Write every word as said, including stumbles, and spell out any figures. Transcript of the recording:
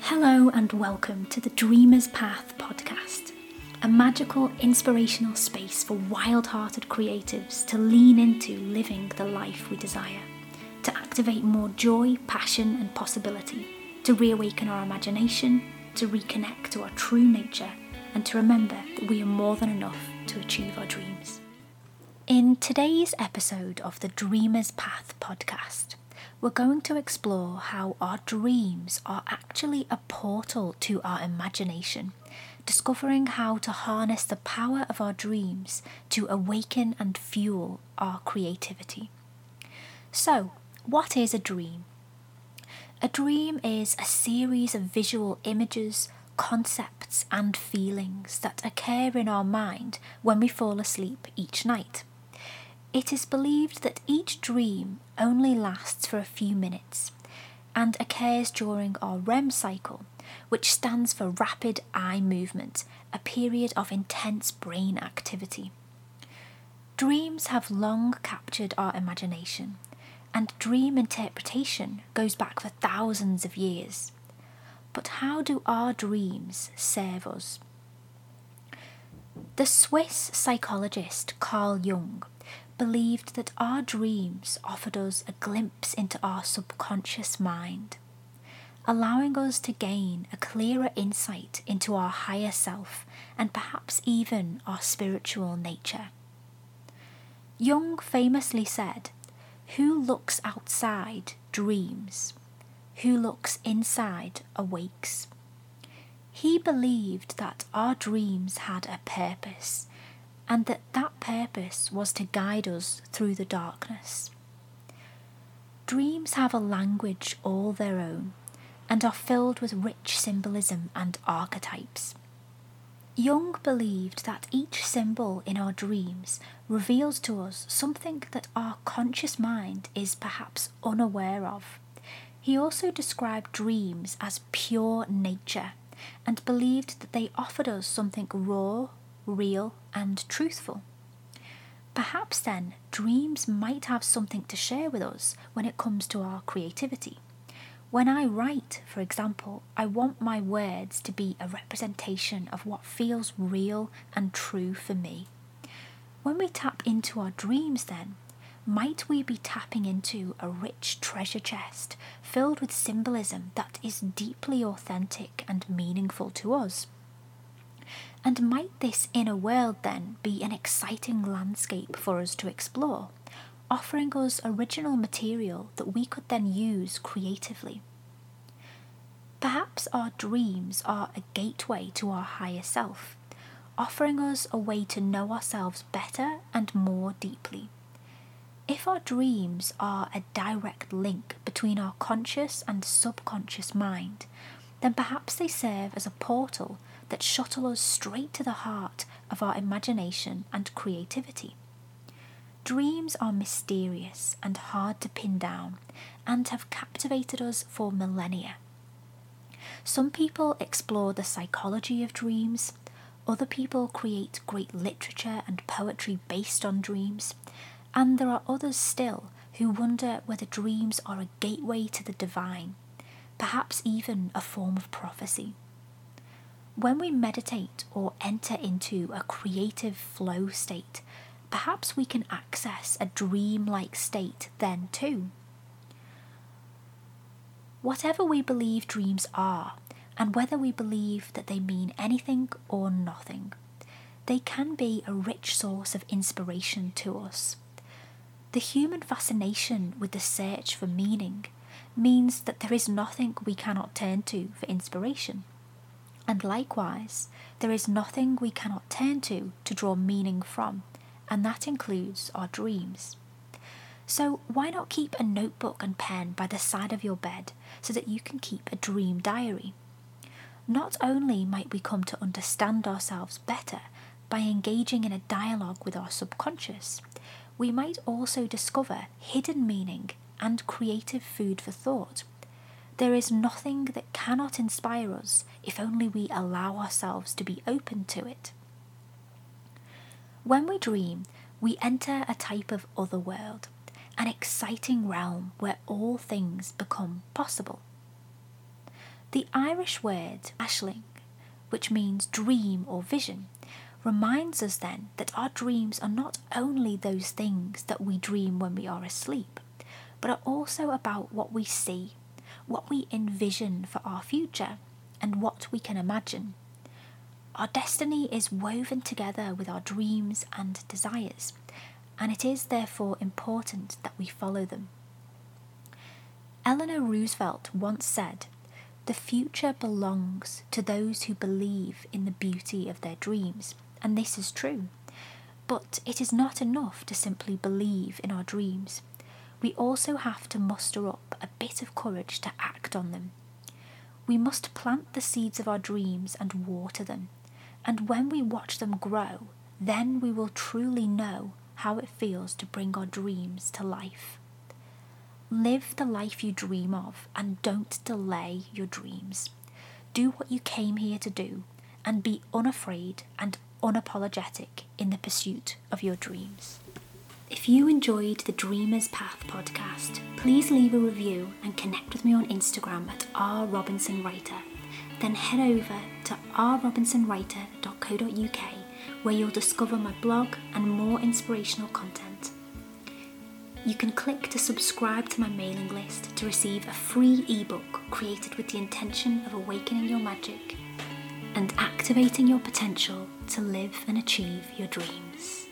Hello and welcome to the Dreamer's Path podcast, a magical, inspirational space for wild-hearted creatives to lean into living the life we desire, to activate more joy, passion and possibility, to reawaken our imagination, to reconnect to our true nature, and to remember that we are more than enough to achieve our dreams. In today's episode of the Dreamer's Path podcast, we're going to explore how our dreams are actually a portal to our imagination, discovering how to harness the power of our dreams to awaken and fuel our creativity. So, what is a dream? A dream is a series of visual images, concepts and feelings that occur in our mind when we fall asleep each night. It is believed that each dream only lasts for a few minutes and occurs during our R E M cycle, which stands for rapid eye movement, a period of intense brain activity. Dreams have long captured our imagination, and dream interpretation goes back for thousands of years. But how do our dreams serve us? The Swiss psychologist Carl Jung believed that our dreams offered us a glimpse into our subconscious mind, allowing us to gain a clearer insight into our higher self and perhaps even our spiritual nature. Jung famously said, "Who looks outside dreams, who looks inside awakes." He believed that our dreams had a purpose, and that that purpose was to guide us through the darkness. Dreams have a language all their own and are filled with rich symbolism and archetypes. Jung believed that each symbol in our dreams reveals to us something that our conscious mind is perhaps unaware of. He also described dreams as pure nature and believed that they offered us something raw, real and truthful. Perhaps then dreams might have something to share with us when it comes to our creativity. When I write, for example, I want my words to be a representation of what feels real and true for me. When we tap into our dreams then, might we be tapping into a rich treasure chest filled with symbolism that is deeply authentic and meaningful to us? And might this inner world then be an exciting landscape for us to explore, offering us original material that we could then use creatively? Perhaps our dreams are a gateway to our higher self, offering us a way to know ourselves better and more deeply. If our dreams are a direct link between our conscious and subconscious mind, then perhaps they serve as a portal that shuttle us straight to the heart of our imagination and creativity. Dreams are mysterious and hard to pin down and have captivated us for millennia. Some people explore the psychology of dreams, other people create great literature and poetry based on dreams, and there are others still who wonder whether dreams are a gateway to the divine, perhaps even a form of prophecy. When we meditate or enter into a creative flow state, perhaps we can access a dream-like state then too. Whatever we believe dreams are, and whether we believe that they mean anything or nothing, they can be a rich source of inspiration to us. The human fascination with the search for meaning means that there is nothing we cannot turn to for inspiration. And likewise, there is nothing we cannot turn to to draw meaning from, and that includes our dreams. So why not keep a notebook and pen by the side of your bed so that you can keep a dream diary? Not only might we come to understand ourselves better by engaging in a dialogue with our subconscious, we might also discover hidden meaning and creative food for thought. There is nothing that cannot inspire us if only we allow ourselves to be open to it. When we dream, we enter a type of other world, an exciting realm where all things become possible. The Irish word ashling, which means dream or vision, reminds us then that our dreams are not only those things that we dream when we are asleep, but are also about what we see, what we envision for our future, and what we can imagine. Our destiny is woven together with our dreams and desires, and it is therefore important that we follow them. Eleanor Roosevelt once said, "The future belongs to those who believe in the beauty of their dreams," and this is true. But it is not enough to simply believe in our dreams. We also have to muster up a bit of courage to act on them. We must plant the seeds of our dreams and water them, and when we watch them grow, then we will truly know how it feels to bring our dreams to life. Live the life you dream of and don't delay your dreams. Do what you came here to do and be unafraid and unapologetic in the pursuit of your dreams. If you enjoyed the Dreamer's Path podcast, please leave a review and connect with me on Instagram at r robinson writer. Then head over to r robinson writer dot co dot u k where you'll discover my blog and more inspirational content. You can click to subscribe to my mailing list to receive a free ebook created with the intention of awakening your magic and activating your potential to live and achieve your dreams.